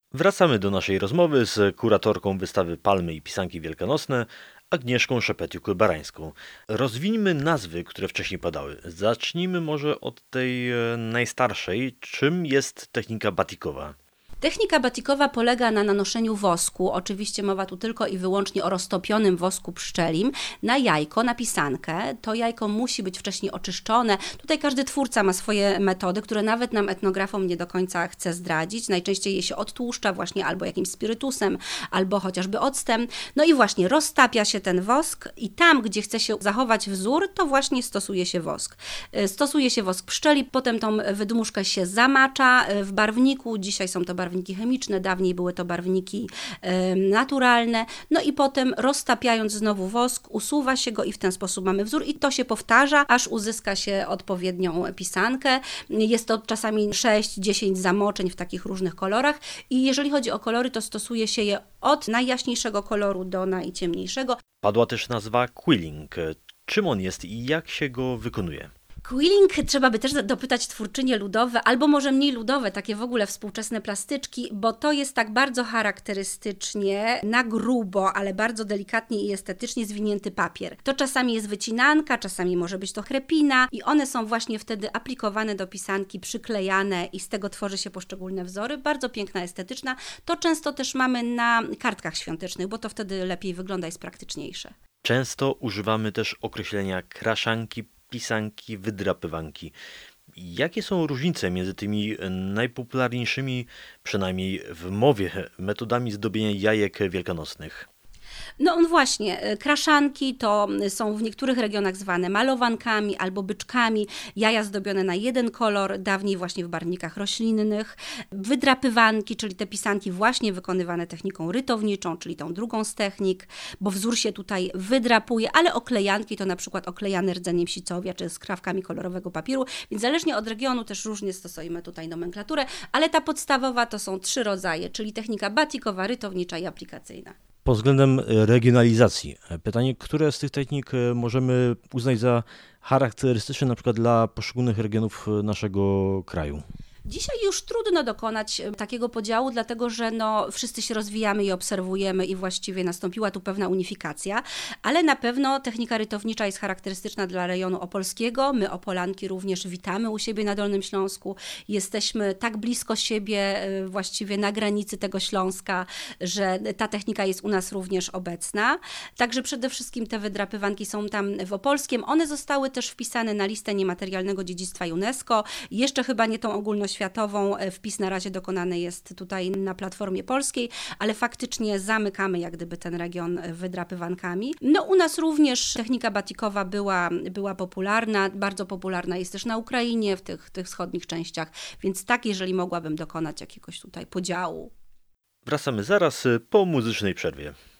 Wracamy do naszej rozmowy z kuratorką wystawy Palmy i Pisanki Wielkanocne, Agnieszką Szepetiuk-Barańską. Rozwijmy nazwy, które wcześniej padały. Zacznijmy może od tej najstarszej. Czym jest technika batikowa? Technika batikowa polega na nanoszeniu wosku, oczywiście mowa tu tylko i wyłącznie o roztopionym wosku pszczelim, na jajko, na pisankę. To jajko musi być wcześniej oczyszczone. Tutaj każdy twórca ma swoje metody, które nawet nam etnografom nie do końca chce zdradzić. Najczęściej je się odtłuszcza właśnie albo jakimś spirytusem, albo chociażby octem. No i właśnie roztapia się ten wosk i tam, gdzie chce się zachować wzór, to właśnie stosuje się wosk. Stosuje się wosk pszczeli, potem tą wydmuszkę się zamacza w barwniku. Dzisiaj są to barwniki chemiczne, dawniej były to barwniki naturalne, no i potem roztapiając znowu wosk, usuwa się go i w ten sposób mamy wzór i to się powtarza, aż uzyska się odpowiednią pisankę. Jest to czasami 6-10 zamoczeń w takich różnych kolorach i jeżeli chodzi o kolory, to stosuje się je od najjaśniejszego koloru do najciemniejszego. Padła też nazwa quilling. Czym on jest i jak się go wykonuje? Quilling trzeba by też dopytać twórczynie ludowe, albo może mniej ludowe, takie w ogóle współczesne plastyczki, bo to jest tak bardzo charakterystycznie, na grubo, ale bardzo delikatnie i estetycznie zwinięty papier. To czasami jest wycinanka, czasami może być to krepina i one są właśnie wtedy aplikowane do pisanki, przyklejane i z tego tworzy się poszczególne wzory. Bardzo piękna, estetyczna. To często też mamy na kartkach świątecznych, bo to wtedy lepiej wygląda, jest praktyczniejsze. Często używamy też określenia kraszanki, pisanki, wydrapywanki. Jakie są różnice między tymi najpopularniejszymi, przynajmniej w mowie, metodami zdobienia jajek wielkanocnych? No właśnie, kraszanki to są w niektórych regionach zwane malowankami albo byczkami, jaja zdobione na jeden kolor, dawniej właśnie w barwnikach roślinnych, wydrapywanki, czyli te pisanki właśnie wykonywane techniką rytowniczą, czyli tą drugą z technik, bo wzór się tutaj wydrapuje, ale oklejanki to na przykład oklejane rdzeniem sicowia czy skrawkami kolorowego papieru, więc zależnie od regionu też różnie stosujemy tutaj nomenklaturę, ale ta podstawowa to są 3 rodzaje, czyli technika batikowa, rytownicza i aplikacyjna. Pod względem regionalizacji, pytanie, które z tych technik możemy uznać za charakterystyczne na przykład dla poszczególnych regionów naszego kraju? Dzisiaj już trudno dokonać takiego podziału, dlatego że wszyscy się rozwijamy i obserwujemy i właściwie nastąpiła tu pewna unifikacja, ale na pewno technika rytownicza jest charakterystyczna dla rejonu opolskiego. My, Opolanki, również witamy u siebie na Dolnym Śląsku. Jesteśmy tak blisko siebie, właściwie na granicy tego Śląska, że ta technika jest u nas również obecna. Także przede wszystkim te wydrapywanki są tam w Opolskiem. One zostały też wpisane na listę niematerialnego dziedzictwa UNESCO. Jeszcze chyba nie tą ogólnoświatową. Wpis na razie dokonany jest tutaj na platformie polskiej, ale faktycznie zamykamy jak gdyby ten region wydrapywankami. U nas również technika batikowa była popularna, bardzo popularna jest też na Ukrainie, w tych wschodnich częściach, więc tak, jeżeli mogłabym dokonać jakiegoś tutaj podziału. Wracamy zaraz po muzycznej przerwie.